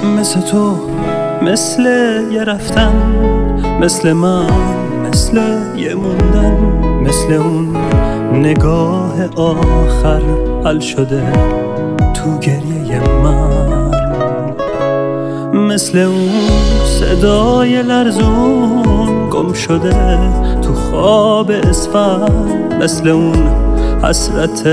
مثل تو، مثل یه رفتن، مثل من، مثل یه موندن، مثل اون نگاه آخر حل شده تو گریه من، مثل اون صدای لرزون گم شده تو خواب اسفند، مثل اون حسرت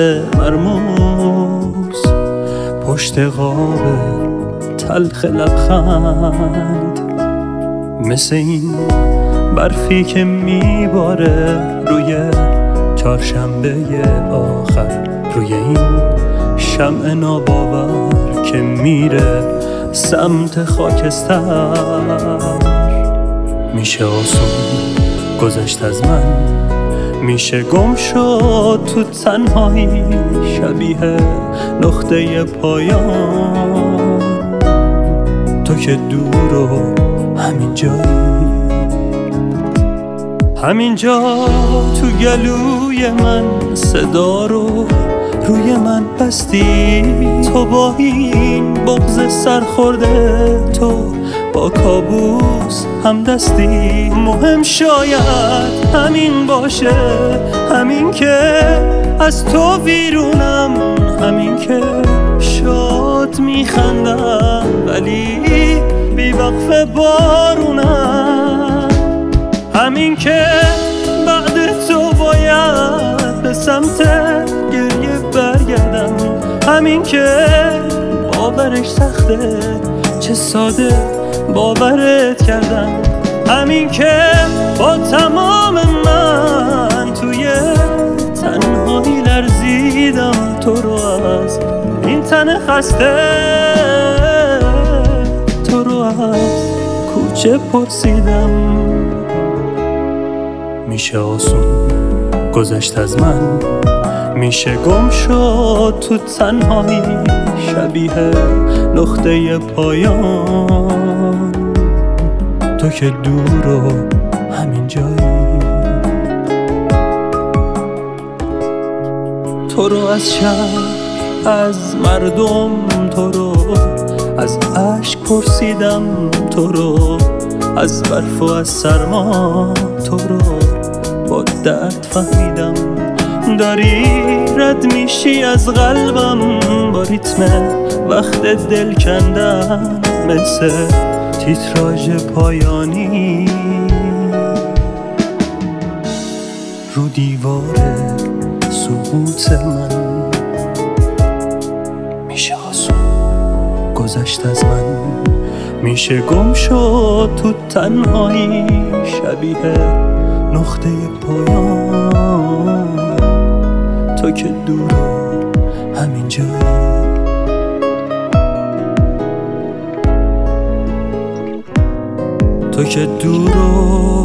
مرموز پشت قاب تلخ لبخند، مثل این برفی که میباره روی چهارشنبه آخر، روی این شمع ناباور که میره سمت خاکستر. میشه آسون گذشت از من، میشه گم شد تو تنهایی، شبیه نقطه پایان، تو که دور و همین جایی، همینجا تو گلوی من صدا رو روی من بستی، تو با این بغض سرخورده، تو با کابوس هم دستی. مهم شاید همین باشه، همین که از تو ویرونم، همین که شاد میخندم ولی بی وقف بارونم، همین که بعد تو باید به سمت گریه برگردم، همین که باورش سخته چه ساده باورت کردم، همین که با تمام من توی تنهایی لرزیدم، تو رو از این تن خسته، تو رو از کوچه پرسیدم. میشه آسون گذشت از من، میشه گم شد تو تنهایی، شبیه نقطه پایان، تو که دور و همین جایی، تو رو از شهر، از مردم، تو رو از اشک پرسیدم، تو رو از برف و از سرما، تو رو با درد فهمیدم، داری رد میشی از قلبم با ریتم وقت دل کندن، مثل تیتراژ پایانی رو دیوار سقوط من. میشه آسون گذشت از من، میشه گم شد تو تنهایی، شبیه نقطه پایان، تو که دور همین جایی، تو که دور